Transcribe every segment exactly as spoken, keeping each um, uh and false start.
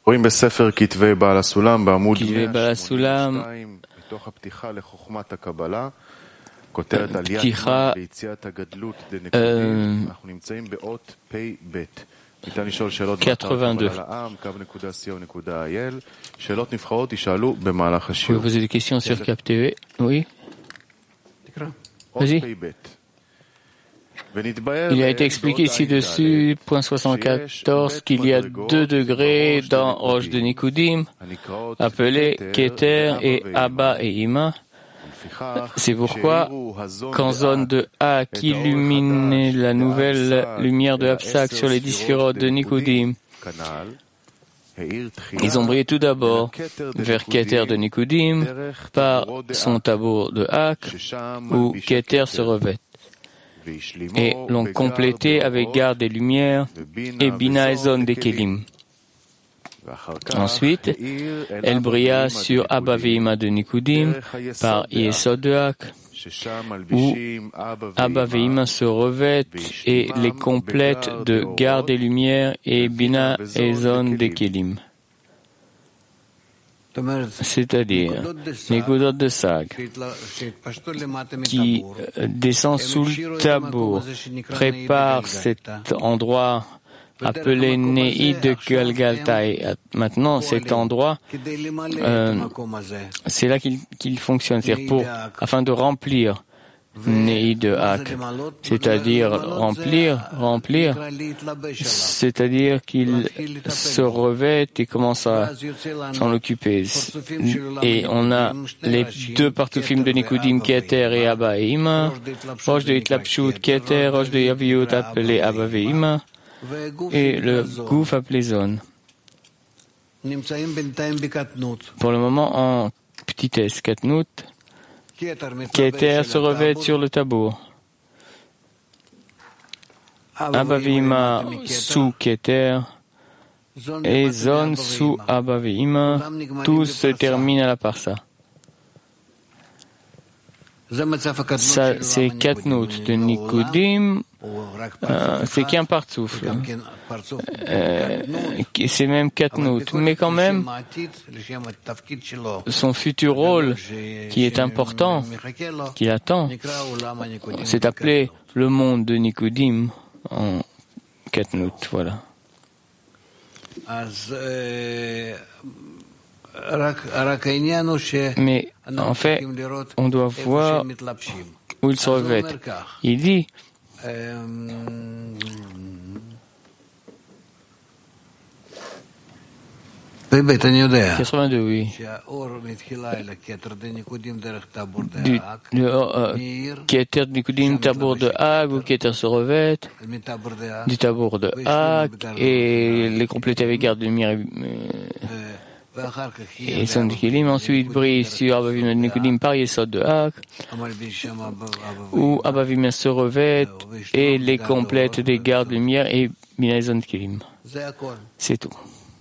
Kitvei Baal HaSulam, פתיחה quatre-vingt-deux. Vous pouvez poser des questions sur Cap T V? Oui. Vas-y. Il a été expliqué ci-dessus, point soixante-quatorze, qu'il y a deux degrés dans Roche de Nikudim, appelés Keter et Abba et Ima. C'est pourquoi, quand zone de A qui illumine la nouvelle lumière de Hapsak sur les dix sphirotes de Nikudim, ils ont brillé tout d'abord vers Keter de Nikudim par son tabour de Hak, où Keter se revêt, et l'ont complété avec garde des lumières et Bina et zone des Kelim. Ensuite, elle brilla sur Abba Ve'ima de Nikudim par Yesod de Hak, où Abba Ve'ima se revêtent et les complètent de garde des lumières et Bina et zone des Kelim. C'est-à-dire, Nekudot de Sag, qui descend sous le tabour, prépare cet endroit appelé Nei de Galgaltai. Maintenant, cet endroit, euh, c'est là qu'il, qu'il fonctionne, c'est-à-dire pour, afin de remplir Nei de Hak, c'est-à-dire remplir, remplir, c'est-à-dire qu'il se revêt et commence à s'en occuper. Et on a les deux partoufim de Nikudim, Keter et Abba et Ima, Roche de Hitlapshut, Keter, Roche de Yaviut appelé Abba et Ima, et le Gouf appelé Zone. Pour le moment, en petitesse, Katnout, Keter se revêt sur le tabour. Abba Ve'ima sous Keter et Zone sous Abba Ve'ima, tout se termine à la parsa. Ça, c'est Katnout de Nikudim, euh, c'est qu'un partsoufle. Euh, c'est même Katnout, mais quand même, son futur rôle, qui est important, qui attend, c'est appelé le monde de Nikudim en Katnout, voilà. Mais en fait, on doit voir où il se revêt. Il dit quatre-vingt-deux, oui. Du, le euh, Keter de Nikudim, tabour de Hag, ou Keter se revêt, du tabour de Hag, et les compléter avec garde de lumière et son de Kelim, ensuite brille sur Abba Ve'ima de Nikudim par Yesod de Hak, où Abba Ve'ima se revêt et les complète des gardes de lumière et Bina et zone de Kelim. C'est tout.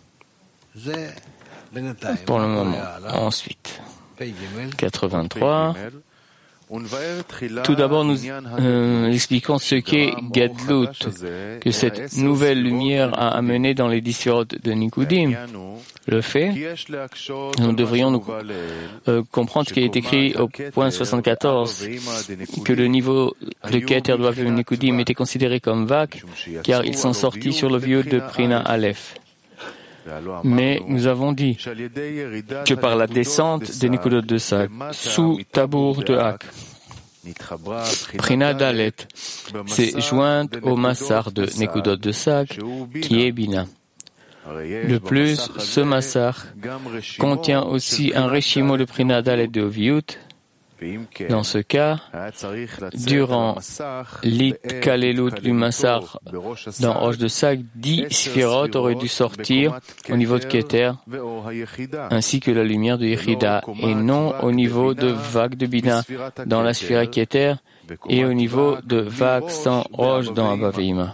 Pour le moment. Ensuite, quatre-vingt-trois. Tout d'abord, nous euh, expliquons ce qu'est Gadlut, que cette nouvelle lumière a amené dans les différentes de Nikudim. Le fait, nous devrions nous, euh, comprendre ce qui est écrit au point soixante-quatorze, que le niveau de Keter de Nikudim était considéré comme vague, car ils sont sortis sur le vieux de Prina Aleph. Mais nous avons dit que par la descente des Nekudot de Sag, sous tabour de Hak, Prina Dalet s'est jointe au Massar de Nekudot de Sag, qui est Bina. De plus, ce Massar contient aussi un Reshimo de Prina Dalet de Oviut. Dans ce cas, durant l'Itkalelut du Massar dans Roche de Sag, dix Sphirot auraient dû sortir au niveau de Keter, ainsi que la lumière de Yechida, et non au niveau de vague de Bina dans la Sphira Keter, et au niveau de vague sans Roche dans Abba Ve'ima.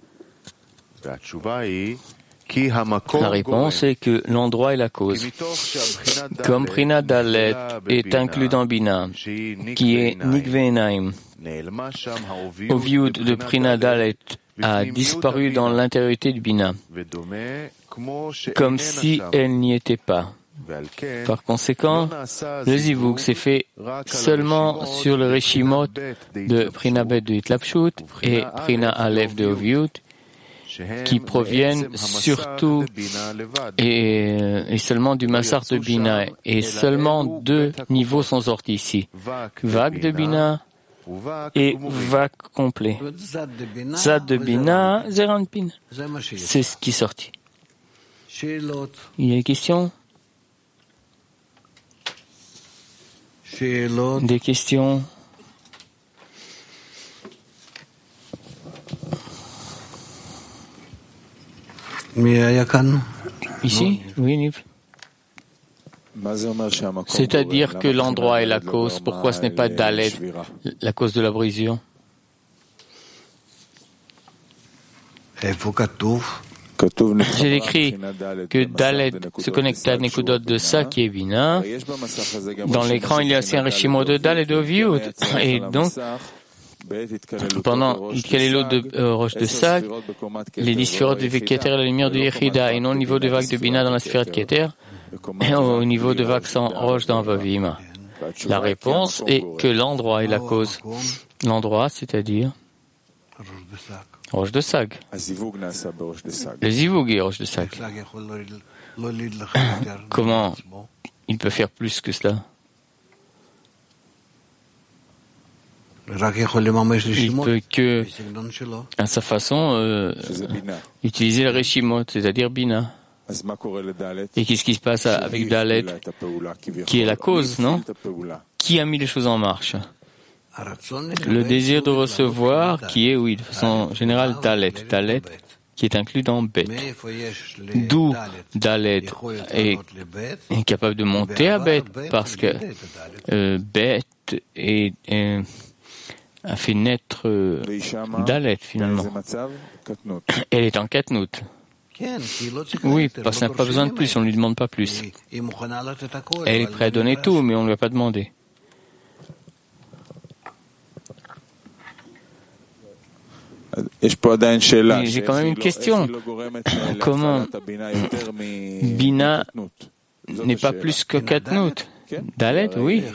La réponse est que l'endroit est la cause. Comme Prina Dalet est inclus dans Bina, qui est Nikve'enaim, au vieux de Prina Dalet a disparu dans l'intériorité du Bina, comme si elle n'y était pas. Par conséquent, le zivug s'est fait seulement sur le Reshimot de Prina Bet de Hitlapshut et Prina Aleph de Oviut, qui proviennent surtout et, et seulement du Massar de Bina. Et seulement deux niveaux sont sortis ici. Vague de Bina et vague complet. Zad de Bina, Zeran Pin. C'est ce qui est sorti. Il y a des questions? Des questions? Ici? Oui, Niv. C'est-à-dire que l'endroit est la cause. Pourquoi ce n'est pas Dalet, la cause de la brisure? J'ai écrit que Dalet se connecte à Nekudot de ça qui est Bina. Dans l'écran, il y a aussi un Reshimo de Dalet de Oviut. Et donc, pendant Itkalelo de euh, Roche de Sag, les dix sphérotes de Keter et la lumière de Yechida, et non au niveau de vague de Bina dans la sphère de Keter, et au niveau de vague sans Roche dans Vavima. La réponse est que l'endroit est la cause. L'endroit, c'est-à-dire Roche de Sag. Le zivug est Roche de Sag. Comment il peut faire plus que cela? Il peut que, à sa façon, euh, utiliser le Reshimot, c'est-à-dire Bina. Et qu'est-ce qui se passe avec Dalet, qui est la cause, non? Qui a mis les choses en marche? Le désir de recevoir, qui est, oui, de façon générale, Dalet. Dalet, qui est inclus dans Bet. D'où Dalet est incapable de monter à Bet, parce que euh, Bet est, est, a fait naître euh, Dalet, finalement. Elle est en Katnout. Oui, parce qu'elle n'a pas besoin de plus, on ne lui demande pas plus. Elle est prête à donner tout, mais on ne lui a pas demandé. J'ai quand même une question. Comment Bina n'est pas plus que Katnout? Dalet, oui.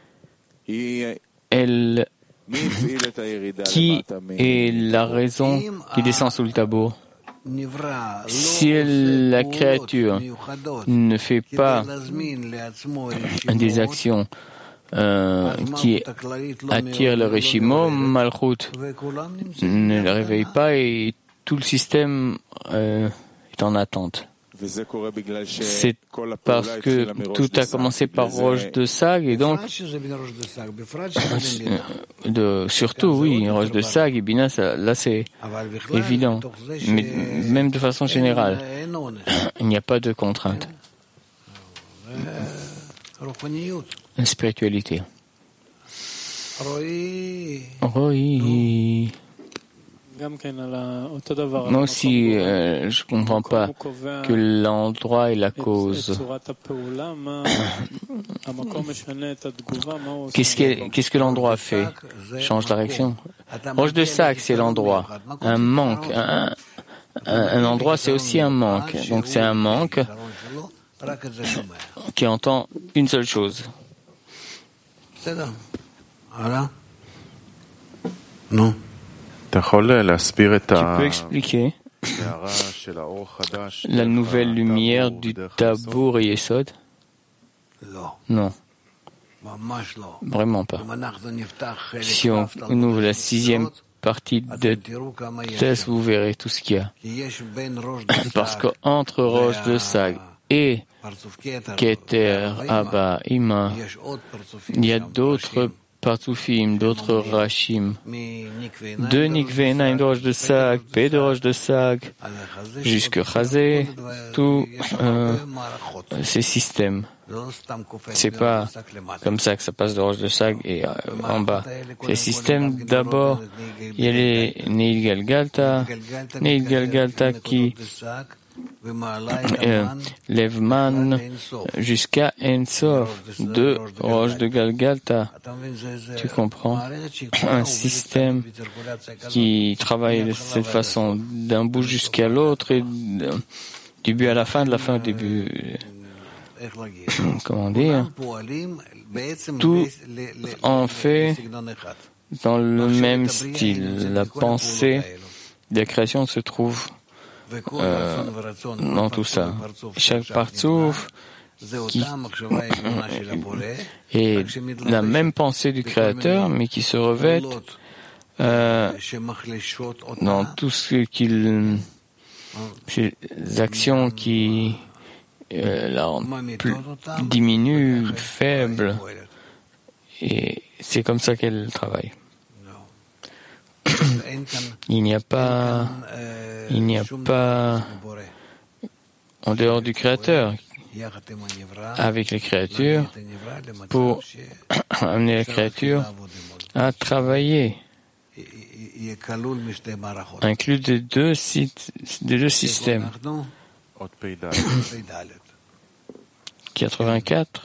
Elle, qui est la raison qui descend sous le tabou? Si la créature ne fait pas des actions euh, qui attirent le Reshimo, Malchut ne le réveille pas et tout le système euh, est en attente. C'est parce que tout a commencé par Roche de Sag et donc de, surtout oui, Roche de Sag et Bina, ça, là c'est évident. Mais même de façon générale, il n'y a pas de contrainte. La spiritualité. Oui. Moi aussi, euh, je ne comprends pas que l'endroit est la cause. Qu'est-ce que, qu'est-ce que l'endroit fait? Change la réaction. Roche de Sac, c'est l'endroit. Un manque. Un, un, un endroit, c'est aussi un manque. Donc c'est un manque qui entend une seule chose. Non. Tu peux expliquer la nouvelle lumière du Tabour et Yesod? Non. Vraiment pas. Si on ouvre la sixième partie de Tess, vous verrez tout ce qu'il y a. Parce qu'entre Roche de Sag et Keter, Abba, Ima, il y a d'autres Partoufim, d'autres Rachim, de Nikvé, Naim de Roche de Sag, P de Roche de Sag, jusque Chazé, tous euh, ces systèmes. C'est pas comme ça que ça passe de Roche de Sag et euh, en bas. Ces systèmes, d'abord, il y a les Neil Galgalta, Neil Galgalta qui euh, Levman jusqu'à Ensof, de Roche de Galgalta. Tu comprends? Un système qui travaille de cette façon, d'un bout jusqu'à l'autre et du début à la fin, de la fin au début. Comment dire? Tout en fait dans le même style. La pensée de la création se trouve euh, dans tout ça. Chaque partsouf qui est la même pensée du Créateur, mais qui se revêt euh, dans tout ce qu'il, ces actions qui euh, la rendent plus diminuent, faible, et c'est comme ça qu'elle travaille. Il n'y a pas, il n'y a pas en dehors du Créateur, avec les créatures, pour amener la créature à travailler, inclus des deux sites, des deux systèmes. quatre-vingt-quatre.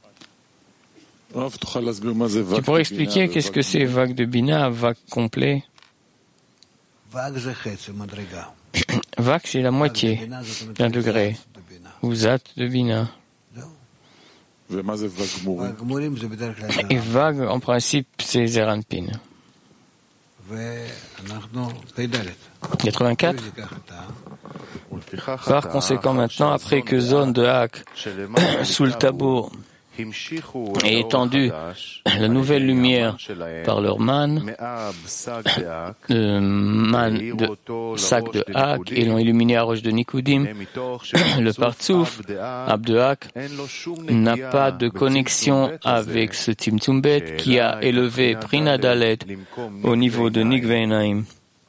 Tu pourrais expliquer qu'est-ce que c'est vague de Bina, vague complet? Vague, c'est la moitié d'un degré. Ou Zat de Bina. Et vague, en principe, c'est Zeranpin. quatre-vingt-quatre. Par conséquent, maintenant, après que zone de Hak sous le tabou et étendu la nouvelle lumière par leur man, euh, man de sac de Hak, et l'ont illuminé à roche de Nikudim, le partsouf, Ab de Hak, n'a pas de connexion avec ce Tzimtzum qui a élevé Prina Dalet au niveau de Nikveinaim.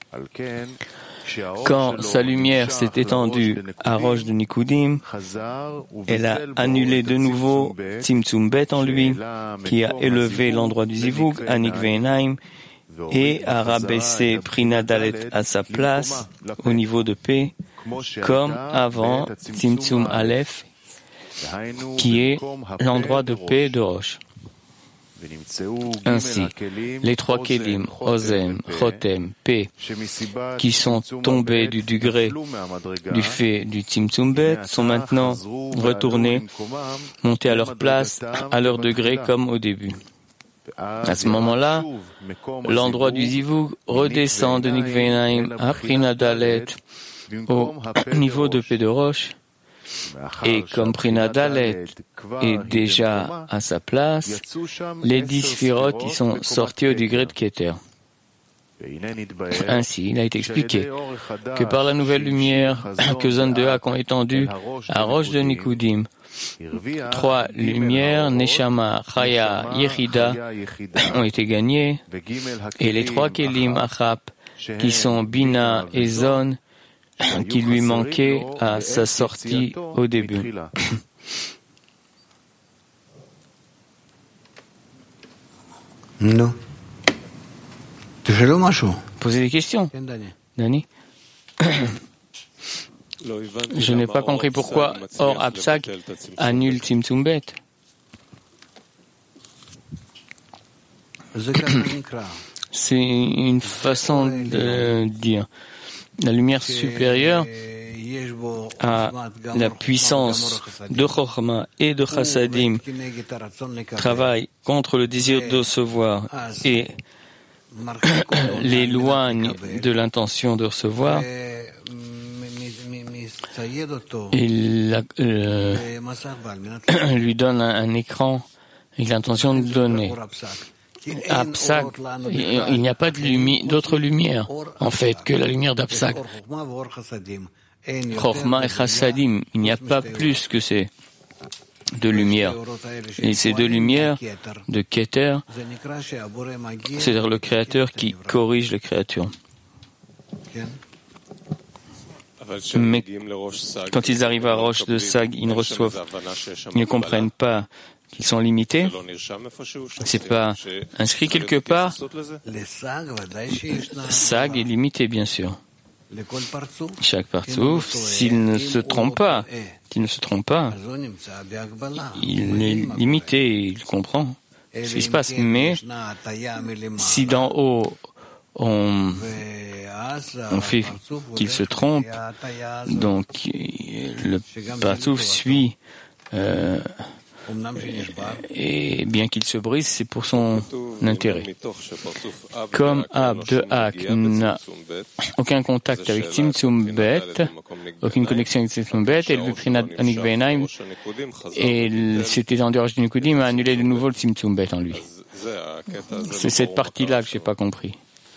Quand sa lumière s'est étendue à roche de Nikudim, elle a annulé de nouveau Tzimtzum Bet en lui, qui a élevé l'endroit du Zivug à Nikveinaim et a rabaissé Prina Dalet à sa place au niveau de P, comme avant Tzimtzum Aleph, qui est l'endroit de P de roche. Ainsi, les trois Kelim, Ozem, Chotem, P, qui sont tombés du degré du fait du Tzimtzum Bet, sont maintenant retournés, montés à leur place, à leur degré comme au début. À ce moment-là, l'endroit du Zivug redescend de Nikveinaim à Prina Dalet au niveau de P de roche. Et comme Prina Dalet est déjà à sa place, les dix sphirotes y sont sortis au degré de Keter. Ainsi, il a été expliqué que par la nouvelle lumière que Zone de Hak ont étendue à roche de Nikudim, trois lumières, Neshama, Chaya, Yechida, ont été gagnées, et les trois Kelim Achap, qui sont Bina et Zone, qui lui manquait à sa sortie au début. Non. Posez des questions, Dani. Je n'ai pas compris pourquoi Or Absak annule Tzimtzum Bet. C'est une façon de dire. La lumière supérieure a la puissance de Chochma et de Chassadim, travaille contre le désir de recevoir et l'éloigne de l'intention de recevoir. Il euh, lui donne un, un écran avec l'intention de donner. Absak, il n'y a pas de lumi- d'autre lumière, en fait, que la lumière d'Absak. Chochma et Chassadim, il n'y a pas plus que ces deux lumières. Et ces deux lumières de Keter, c'est-à-dire le Créateur qui corrige les créatures. Mais quand ils arrivent à Roche de Sag, ils ne reçoivent, ils ne comprennent pas qu'ils sont limités. C'est pas inscrit quelque part. Sag est limité, bien sûr. Chaque partsouf, s'il ne se trompe pas, s'il ne se trompe pas, il est limité, il comprend ce qui se passe. Mais si d'en haut, on, on fait qu'il se trompe, donc le partsouf suit euh, et bien qu'il se brise, c'est pour son intérêt. Comme Ab de Ak n'a aucun contact avec Tzimtzum Bet, aucune connexion avec Tzimtzum Bet, et le Prinat Anik Ve'enaim, et c'était en dehors du Nikudim, a annulé de nouveau le Tzimtzum Bet en lui. C'est cette partie-là que j'ai pas compris.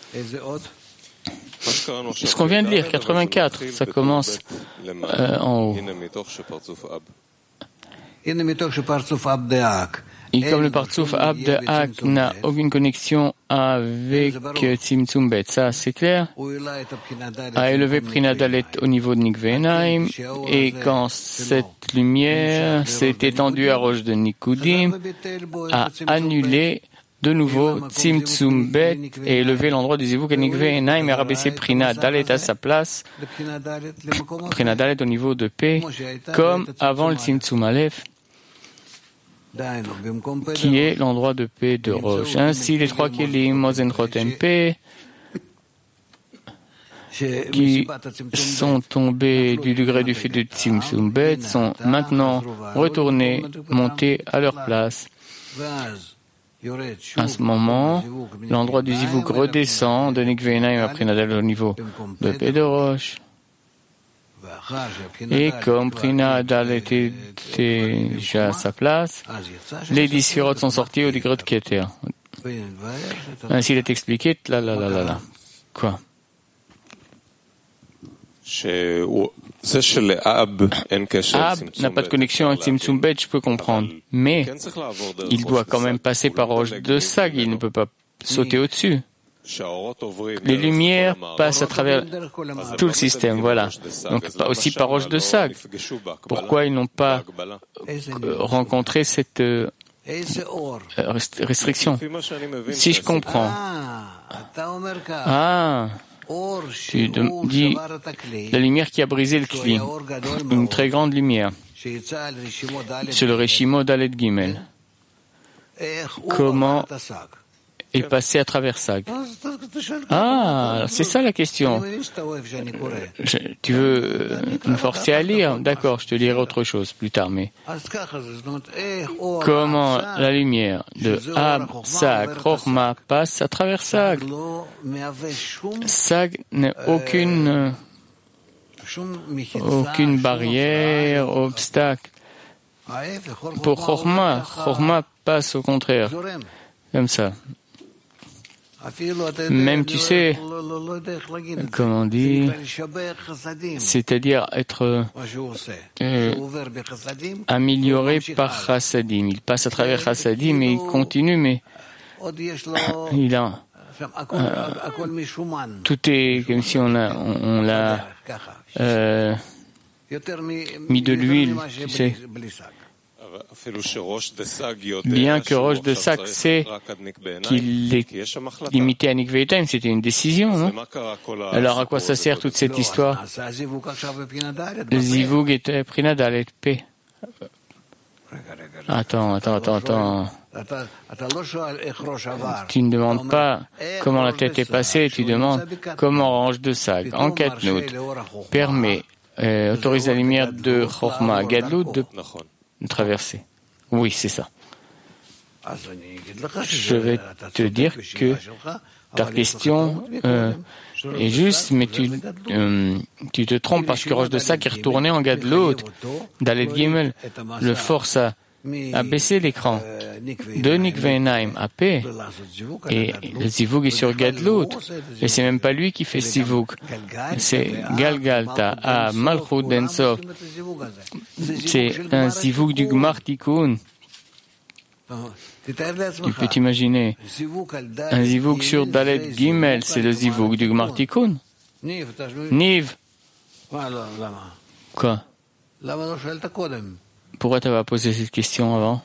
Ce qu'on vient de lire, quatre-vingt-quatre, ça commence euh, en haut. Et comme le partsouf Ab de Ak n'a aucune connexion avec Tzimtzum Bet, ça c'est clair, a élevé Prinadalet au niveau de Nikvenaim, et quand cette lumière s'est étendue à Roche de Nikudim, a annulé de nouveau Tzimtzum Bet et élevé l'endroit du Zivuk à Nikvenaim et rabaissé Prinadalet à sa place, Prinadalet au niveau de P, comme avant le Tzimtzum Aleph, qui est l'endroit de paix de Roche. Ainsi, les trois Kélim, Mosen Chotem P, qui sont tombés du degré du fait de Tzimtzum Bet, sont maintenant retournés, montés à leur place. À ce moment, l'endroit du Zivuk redescend de Nikvenaim à Prinadalet au niveau de paix de Roche. Et comme Prinadalet était déjà à sa place, les dix sphirotes sont sortis au degré de Keter. Ainsi il est expliqué, là, là, là, là, là. Quoi? Ab n'a pas de connexion avec Tzimtzum Bet, je peux comprendre. Mais il doit quand même passer par Roche de Sag, il ne peut pas sauter au-dessus. Les lumières passent à travers tout le système, voilà. Donc aussi par Roche de Sag. Pourquoi ils n'ont pas rencontré cette euh, restriction? Si je comprends. Ah, tu dis la lumière qui a brisé le Kli, une très grande lumière. C'est le Reshimo Dalet Gimel. Comment est passé à travers Sag? Ah, c'est ça la question. Je, tu veux me forcer à lire? D'accord, je te lirai autre chose plus tard, mais comment la lumière de Ab, Sag, Chochma passe à travers Sag? Sag n'a aucune, aucune barrière, obstacle. Pour Chochma, Chochma passe au contraire, comme ça. Même, tu sais, comment on dit, c'est-à-dire être euh, amélioré par Chassadim. Il passe à travers Chassadim, mais il continue, mais il a, euh, tout est comme si on l'a, on, on l'a euh, mis de l'huile, tu sais. Bien que Roche de Sag sait qu'il est limité à Nikvenaim, c'était une décision, non? Alors à quoi ça sert toute cette histoire? Le Zivug était Prinadalet P. Attends, attends, attends, attends. Tu ne demandes pas comment la tête est passée, tu demandes comment Roche de Sag, en Katnout, permet, euh, autorise la lumière de Chochma Gadlut de traverser. Oui, c'est ça. Je vais te dire que ta question euh, est juste, mais tu, euh, tu te trompes parce que Roche de Sag est retourné en Gadlut. Dalet Gimel le force à, à baisser l'écran de Nikvenaim à P. Et le Zivug est sur Gadlut. Et c'est même pas lui qui fait Zivug. C'est Galgalta à Malchut Densov. C'est un Zivug du Gmar Tikkun. Tu peux t'imaginer. Un Zivug sur Dalet Gimel, c'est le Zivug du Gmar Tikkun. Niv. Quoi? Pourquoi tu n'as pas posé cette question avant?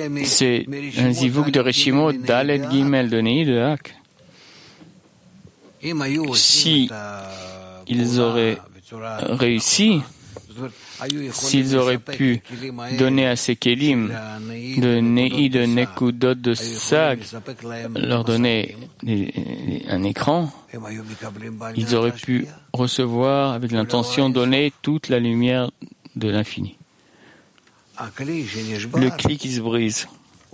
C'est un Zivug de Reshimo Dalet Gimel de Nei de Ak. Si ils auraient réussi, s'ils auraient pu donner à ces kelim de Nei, de Nekudot, de Sag, leur donner des, un écran, ils auraient pu recevoir avec l'intention de donner toute la lumière de l'infini. Le cli qui se brise,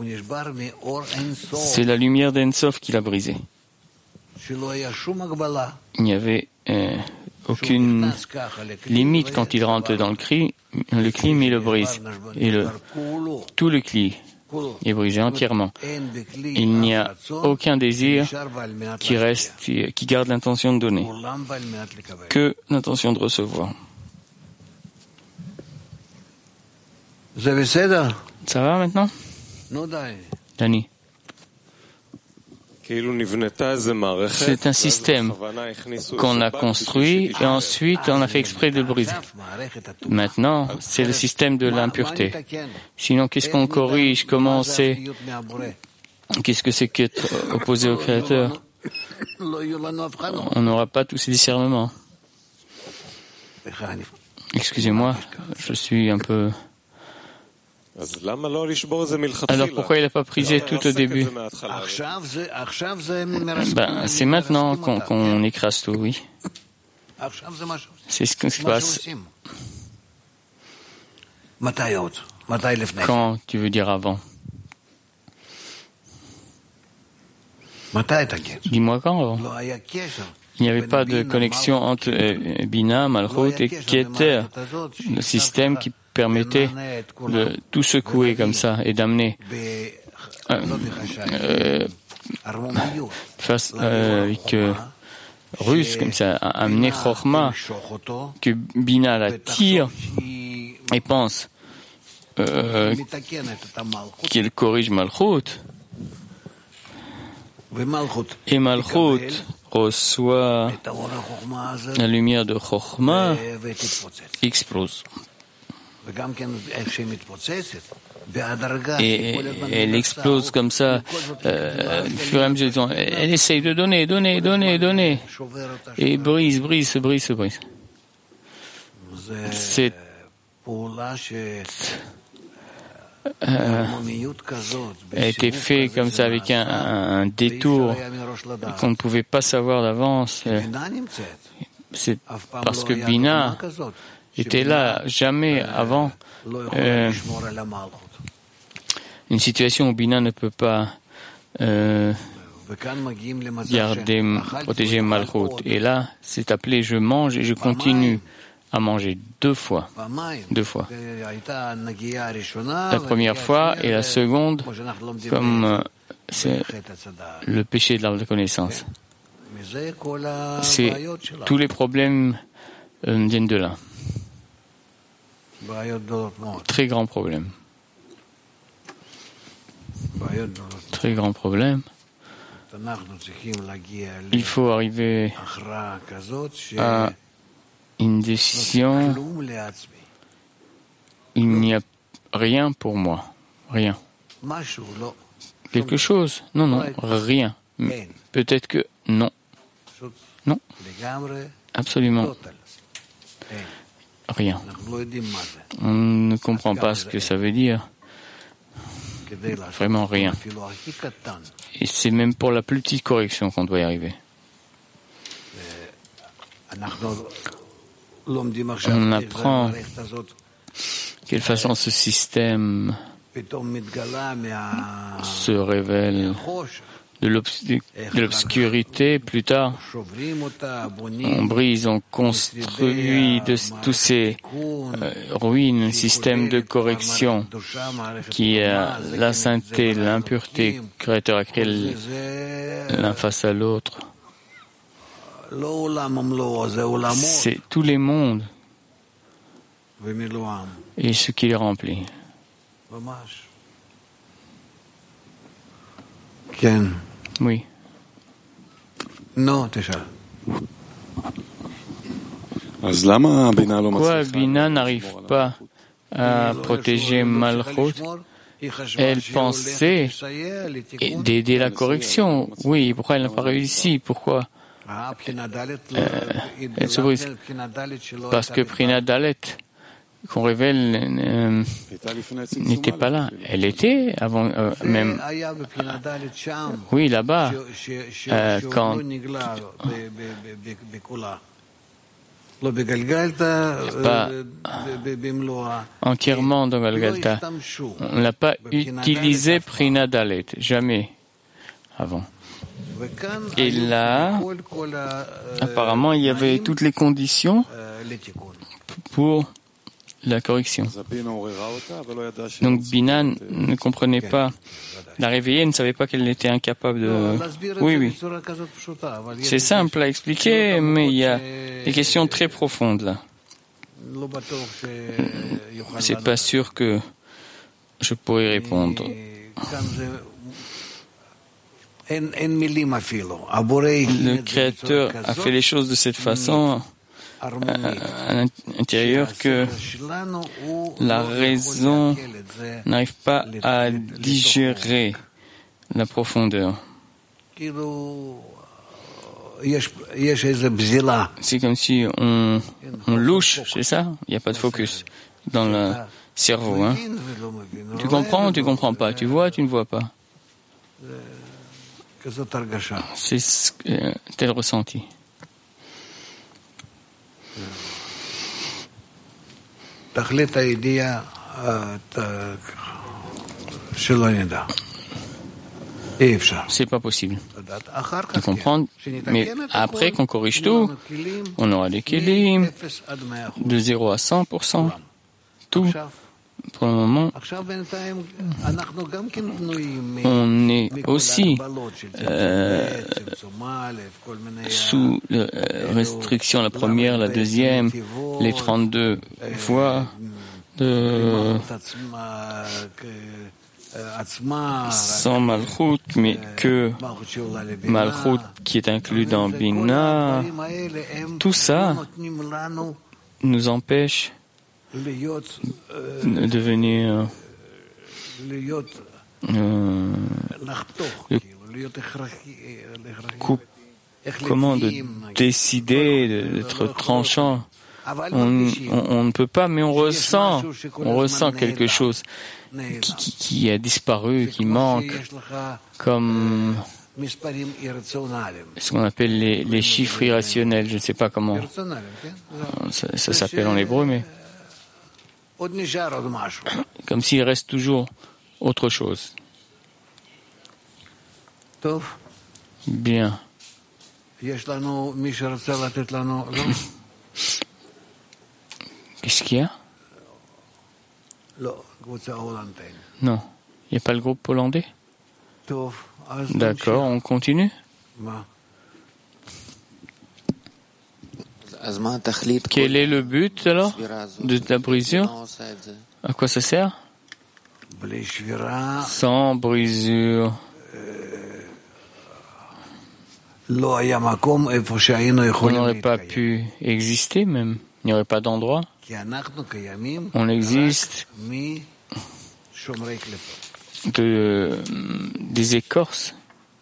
c'est la lumière d'Ensof qui l'a brisé. Il n'y avait euh, aucune limite quand il rentre dans le cli, le cli, mais il le brise. Et le, tout le cli est brisé entièrement. Il n'y a aucun désir qui reste, qui, qui garde l'intention de donner, que l'intention de recevoir. Ça va maintenant, Dani? C'est un système qu'on a construit et ensuite on a fait exprès de le briser. Maintenant, c'est le système de l'impureté. Sinon, qu'est-ce qu'on corrige? Comment on sait? Qu'est-ce que c'est qu'être opposé au Créateur? On n'aura pas tous ces discernements. Excusez-moi, je suis un peu... Alors pourquoi il n'a pas brisé tout au début? Ben, c'est maintenant qu'on, qu'on écrase tout, oui. C'est ce qui se passe. Quand tu veux dire avant? Dis-moi quand avant? Il n'y avait pas de connexion entre euh, Bina, Malchut et Keter, le système qui permettait de tout secouer comme ça et d'amener euh, euh, face euh, avec euh, russe comme ça, à amener Chochma, que Bina la tire et pense euh, qu'il corrige Malchut, et Malchut reçoit la lumière de Chochma, explose. Et elle explose comme ça, euh, au fur et à mesure, elle essaye de donner, donner, donner, donner, et brise, brise, brise, brise. C'est euh, a été fait comme ça avec un, un détour qu'on ne pouvait pas savoir d'avance. C'est parce que Bina était là, jamais avant euh, une situation où Bina ne peut pas euh, garder, protéger Malchut. Et là, c'est appelé je mange et je continue à manger deux fois. Deux fois. La première fois et la seconde, comme euh, c'est le péché de l'arbre de connaissance. C'est, tous les problèmes euh, viennent de là. Très grand problème. Très grand problème. Il faut arriver à une décision. Il n'y a rien pour moi. Rien. Quelque chose? Non, non, rien. Peut-être que non. Non. Absolument. Rien. On ne comprend pas ce que ça veut dire. Vraiment rien. Et c'est même pour la plus petite correction qu'on doit y arriver. On apprend quelle façon ce système se révèle de, l'obs- de l'obscurité. Plus tard, on brise, on construit de tous ces euh, ruines un système de correction qui a la sainteté, l'impureté, le Créateur a créé l'un face à l'autre. C'est tous les mondes et ce qui les remplit. Oui. Non, Téchal. Pourquoi Bina n'arrive pas à protéger Malchut? Elle pensait d'aider la correction. Oui, pourquoi elle n'a pas réussi? Pourquoi? euh, elle se brise. Parce que Prina Dalet, qu'on révèle, euh, n'était pas là. Elle était avant euh, même. Oui, là-bas, euh, quand pas entièrement dans Galgalta. On n'a pas utilisé Prina Dalet, jamais avant. Et là, apparemment, il y avait toutes les conditions pour la correction. Donc Binan ne comprenait pas. La réveillée ne savait pas qu'elle était incapable de... Oui, oui. C'est simple à expliquer, mais il y a des questions très profondes là. C'est pas sûr que je pourrais répondre. Le Créateur a fait les choses de cette façon à l'intérieur que la raison n'arrive pas à digérer la profondeur. C'est comme si on, on louche, c'est ça? Il n'y a pas de focus dans le cerveau. Hein? Tu comprends ou tu ne comprends pas? Tu vois ou tu ne vois pas? C'est ce, euh, tel ressenti. C'est pas possible de comprendre, mais après qu'on corrige tout, on aura des kelim de zéro à cent pour cent, tout. Pour le moment, on est aussi euh, sous euh, restriction, la première, la deuxième, les trente-deux voies de sans Malchut, mais que Malchut qui est inclus dans Bina. Tout ça nous empêche de devenir euh, coup, comment de décider d'être tranchant. On, on, on ne peut pas, mais on ressent, on ressent quelque chose qui, qui, qui a disparu, qui manque, comme ce qu'on appelle les, les chiffres irrationnels. Je ne sais pas comment ça, ça s'appelle en hébreu, mais comme s'il reste toujours autre chose. Bien. Qu'est-ce qu'il y a? Non. Il n'y a pas le groupe hollandais? D'accord, on continue? Quel est le but alors de la brisure? À quoi ça sert? Sans brisure. On n'aurait pas pu exister même. Il n'y aurait pas d'endroit. On existe de, des écorces.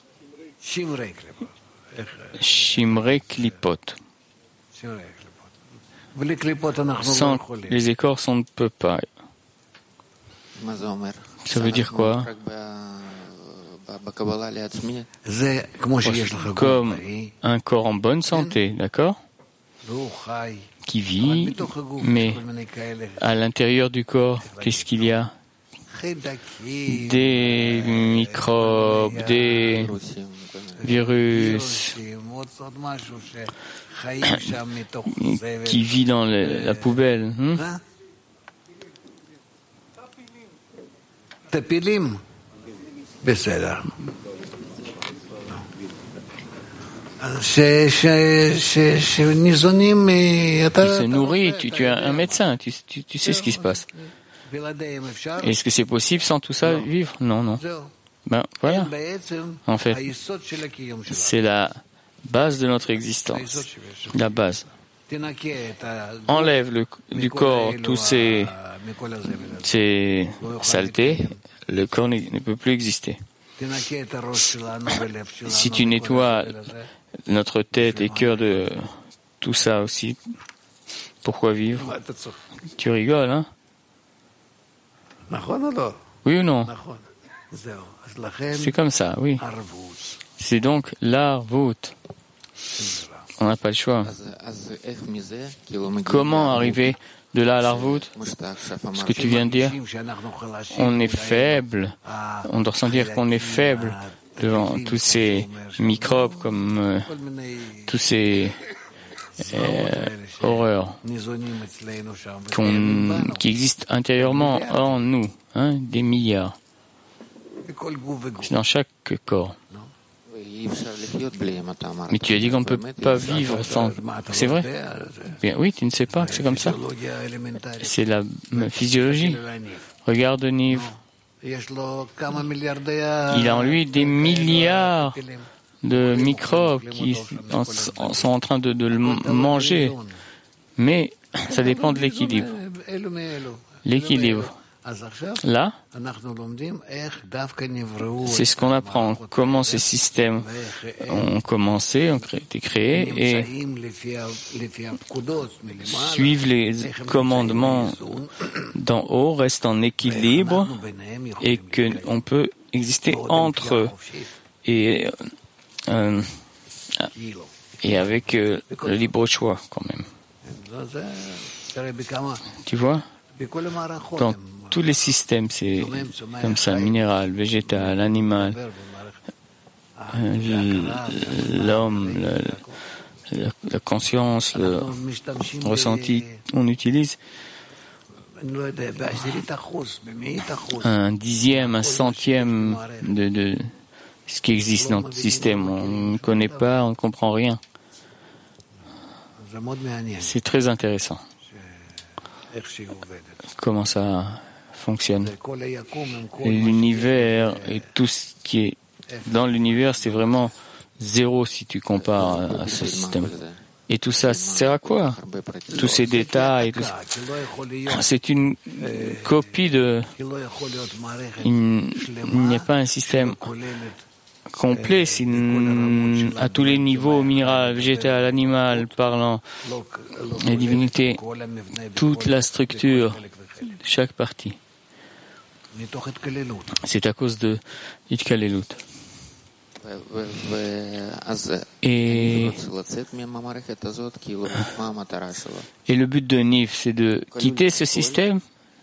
Shimrei klipot. Sans les écorces, on ne peut pas. Ça veut dire quoi? Comme un corps en bonne santé, d'accord? Qui vit, mais à l'intérieur du corps, qu'est-ce qu'il y a? Des microbes, des virus qui vit dans le, la poubelle. Hmm? Il se nourrit, tu, tu es un médecin, tu, tu, tu sais ce qui se passe. Est-ce que c'est possible sans tout ça vivre? Non, non. Ben voilà. En fait, c'est la base de notre existence. La base. Enlève le, du corps tous ces, ces saletés, le corps ne peut plus exister. Si tu nettoies notre tête est cœur de tout ça aussi. Pourquoi vivre? Tu rigoles, hein? Oui ou non? C'est comme ça, oui. C'est donc l'arvout. On n'a pas le choix. Comment arriver de là à l'arvout? Ce que tu viens de dire, on est faible. On doit ressentir qu'on est faible devant tous ces microbes, comme euh, tous ces euh, horreurs qu'on, qui existent intérieurement en nous, hein, des milliards. C'est dans chaque corps. Mais tu as dit qu'on ne peut pas vivre sans... C'est vrai? Bien, oui, tu ne sais pas que c'est comme ça. C'est la physiologie. Regarde Niv. Il a en lui des milliards de microbes qui en, en, sont en train de, de le manger. Mais ça dépend de l'équilibre. L'équilibre. Là, c'est ce qu'on apprend, comment ces systèmes ont commencé, ont été créés et suivent les commandements d'en haut, restent en équilibre et qu'on peut exister entre eux et, euh, et avec euh, le libre choix quand même. Tu vois? Dans tous les systèmes, c'est comme ça, minéral, végétal, animal, l'homme, la, la conscience, le ressenti, on utilise un dixième, un centième de, de ce qui existe dans le système. On ne connaît pas, on ne comprend rien. C'est très intéressant. Comment ça fonctionne. L'univers et tout ce qui est dans l'univers, c'est vraiment zéro si tu compares à ce système. Et tout ça sert à quoi? Tous ces détails, tout ça. C'est une copie de... Il n'y a pas un système complet si, à tous les niveaux, minéral, végétal, animal, parlant, les divinités, toute la structure, chaque partie. C'est à cause de Itkalelut. Et, et le but de Nif, c'est de quitter ce système?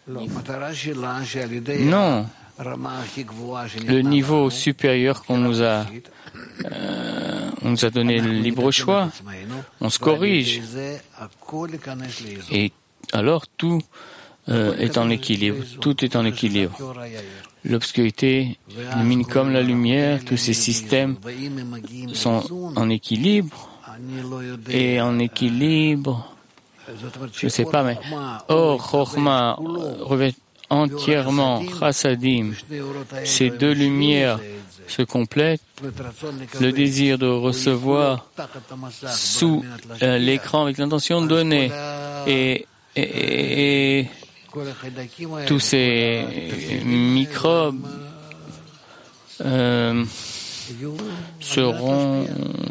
Non. Le niveau supérieur qu'on nous a, euh, on nous a donné le libre choix, on se corrige. Et alors tout euh, est en équilibre, tout est en équilibre. L'obscurité illumine comme la lumière, tous ces systèmes sont en équilibre et en équilibre, je ne sais pas, mais Or, Chochma revêt entièrement Chassadim, ces deux lumières se complètent, le désir de recevoir sous euh, l'écran avec l'intention de donner et, et, et, et tous ces microbes euh, seront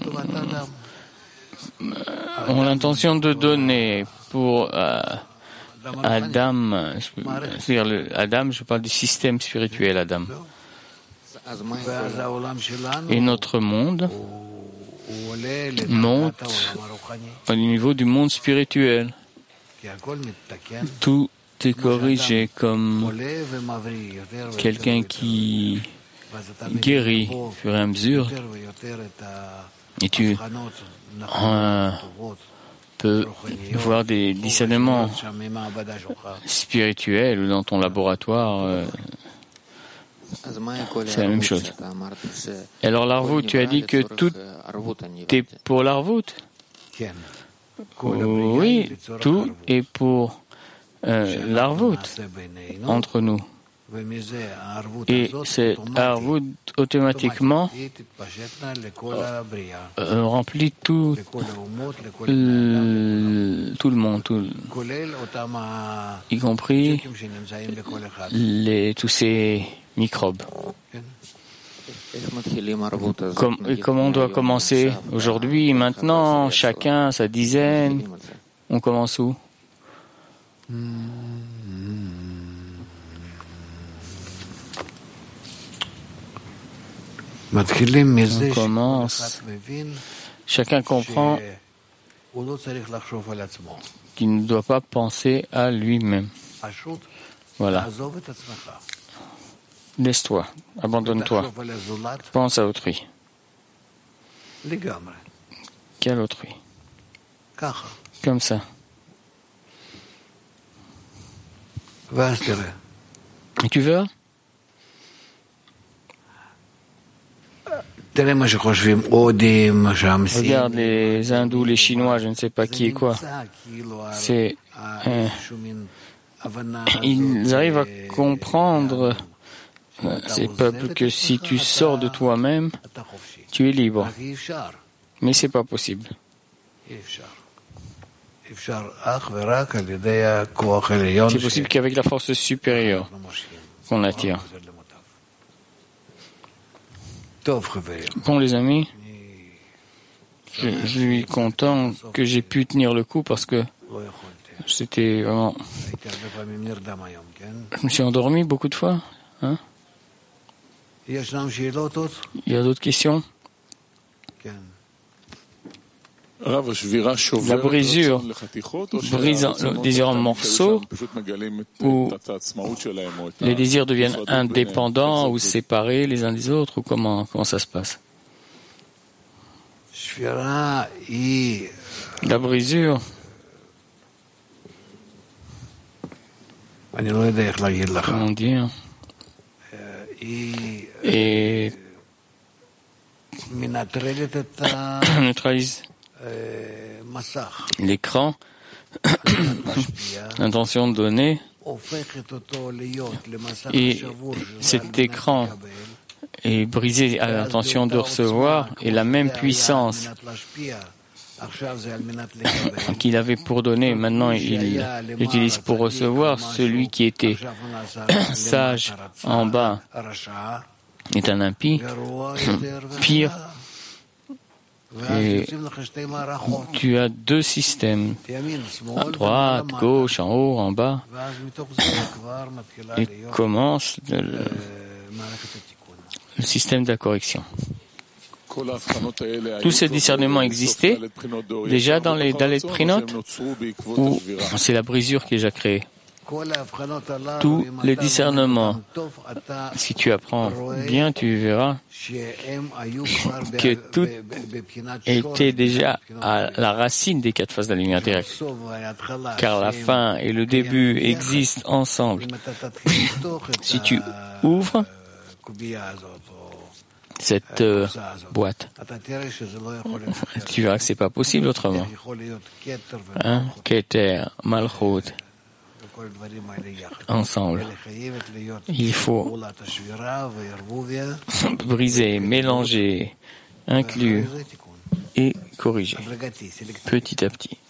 ont l'intention de donner pour euh, Adam, c'est-à-dire le, Adam, je parle du système spirituel Adam. Et notre monde monte au niveau du monde spirituel. Tout est corrigé comme quelqu'un qui guérit au fur et à mesure. Et tu euh, peux voir des discernements spirituels dans ton laboratoire. Euh, c'est la même chose. Et alors l'arvout, tu as dit que tout est pour l'arvout? Oui, tout est pour euh, l'arvout entre nous. Et cet arvout automatiquement euh, remplit tout, le, tout le monde, tout le, y compris les, tous ces microbes. Comme, et comment on doit commencer aujourd'hui, maintenant, chacun sa dizaine? On commence où? On commence. Chacun comprend qu'il ne doit pas penser à lui-même. Voilà. Laisse-toi, abandonne-toi. Pense à autrui. Quel autrui? Comme ça. Et tu verras? Regarde les hindous, les chinois, je ne sais pas qui est quoi. C'est, euh, ils arrivent à comprendre, euh, ces peuples, que si tu sors de toi-même, tu es libre. Mais c'est pas possible. C'est possible qu'avec la force supérieure qu'on attire. Bon, les amis, je, je suis content que j'ai pu tenir le coup parce que c'était vraiment... Je me suis endormi beaucoup de fois. Hein? Il y a d'autres questions? La brisure brise le désir en morceaux, ou les désirs deviennent indépendants ou séparés les uns des autres, ou comment, comment ça se passe? La brisure, comment dire, et neutralise l'écran, l'intention de donner, et cet écran est brisé à l'intention de recevoir, et la même puissance qu'il avait pour donner, maintenant il l'utilise pour recevoir. Celui qui était sage en bas est un impie, pire. Et tu as deux systèmes, à droite, gauche, en haut, en bas, et commence le, le système de la correction. Tous ces discernements existaient déjà dans les Dalet Prinot, ou c'est la brisure qui est déjà créée? Tous les discernements, si tu apprends bien, tu verras que tout était déjà à la racine des quatre phases de la lumière directe. Car la fin et le début existent ensemble. Si tu ouvres cette euh, boîte, tu verras que c'est pas possible autrement. Hein? Keter, Malchut, ensemble. Il faut briser, mélanger, inclure et corriger, petit à petit.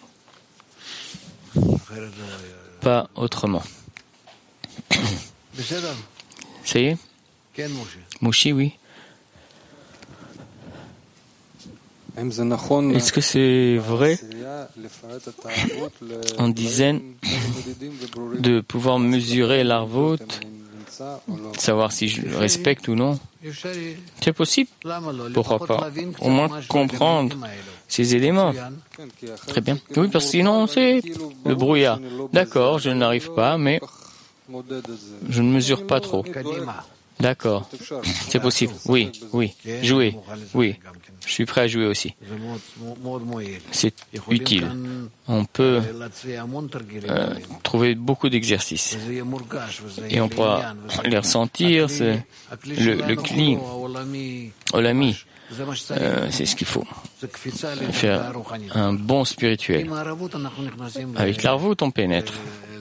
Pas autrement. Ça y est? Mouchi, oui. Est-ce que c'est vrai en dizaine de pouvoir mesurer l'arvot, savoir si je le respecte ou non? C'est possible. Pourquoi pas? Au moins comprendre ces éléments. Très bien. Oui, parce que sinon c'est le brouillard. D'accord, je n'arrive pas, mais je ne mesure pas trop. D'accord. C'est possible. Oui, oui. Jouer. Oui. Je suis prêt à jouer aussi. C'est utile. On peut euh, trouver beaucoup d'exercices. Et on pourra les ressentir. C'est le, le cli, olami, euh, c'est ce qu'il faut. Faire un bon spirituel. Avec l'arvout, on pénètre.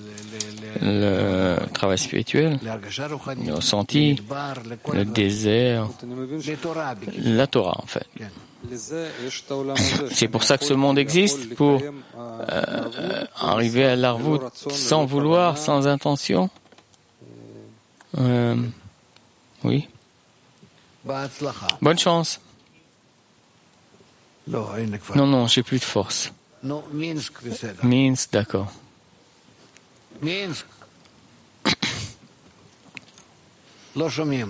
Le travail spirituel, le ressenti, le désert, la Torah en fait. C'est pour ça que ce monde existe, pour euh, arriver à l'arvout sans vouloir, sans intention. Euh, oui. Bonne chance. Non, non, j'ai plus de force. Minsk, d'accord. Minsk. לא שומעים.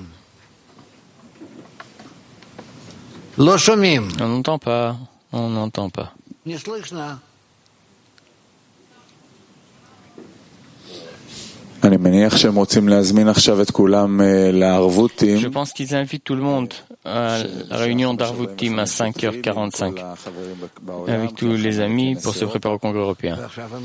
לא שומעים. On n'entend pas. On n'entend pas. Не слышно. אני מניח שהם רוצים להזמין עכשיו את כולם לערבותים. Je pense qu'ils invitent tout le monde à la réunion d'Arvutim à cinq heures quarante-cinq avec tous les amis pour se préparer au Congrès européen.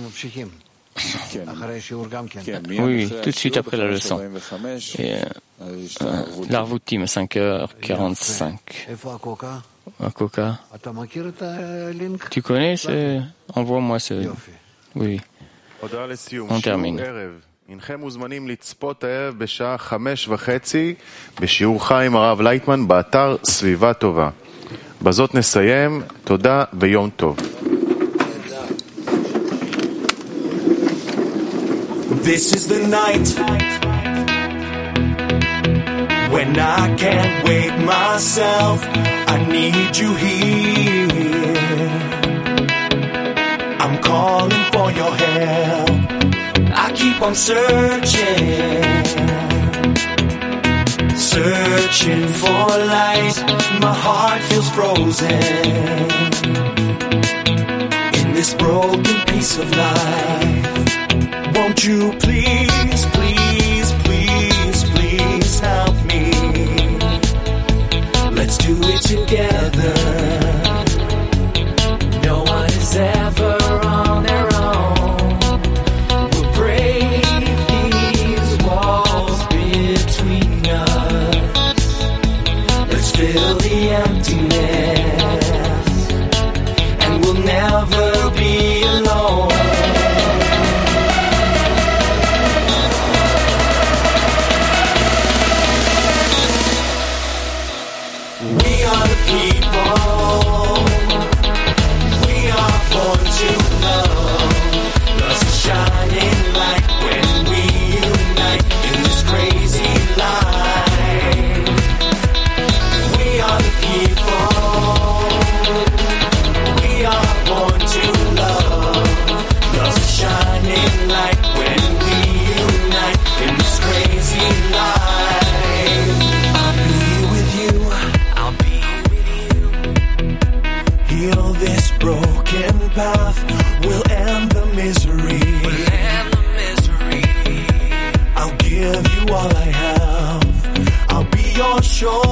Oui, oui, tout de suite après la leçon. Et, euh, l'Arvutim à cinq heures quarante-cinq. À Coca. Tu connais ce... Envoie-moi ce... Oui. On termine. הנכם מוזמנים לצפות הערב בשעה חמש וחצי בשיעור חי עם הרב לייטמן באתר סביבה טובה. בזאת נסיים. תודה ויום טוב. This is the night when I can't wait myself. I need you here. I'm calling for your help. I keep on searching, searching for light. My heart feels frozen in this broken piece of life. Won't you please, please, please, please help me? Let's do it together. No one is ever on their own. Fill the emptiness, and we'll never be alone. We are the people. We are born to love. Love's a shining light when we unite in this crazy life. We are the people. We are born to love. Love's a shining light when we unite in this crazy life. I'll be with you. I'll be with you. Heal this broken path. We'll end the misery. We'll end the misery. I'll give you all I have. I'll be your shoulder.